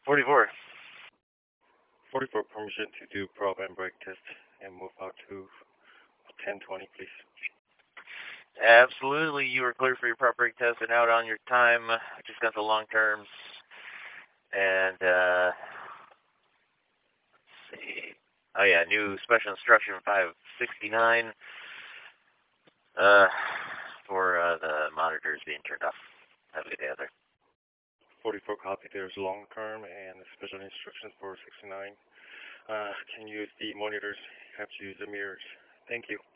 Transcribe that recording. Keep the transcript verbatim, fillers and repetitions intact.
forty-four. forty-four, permission to do probe and brake test and move out to ten twenty, please. Absolutely, you are clear for your prop brake test and out on your time. Just got the long terms. And, uh, let's see. Oh, yeah, new special instruction five sixty-nine uh, for uh, the monitors being turned off. Have a good day out there. forty-four, copy. There's long term and special instructions for sixty-nine. Uh, can use the monitors, have to use the mirrors. Thank you.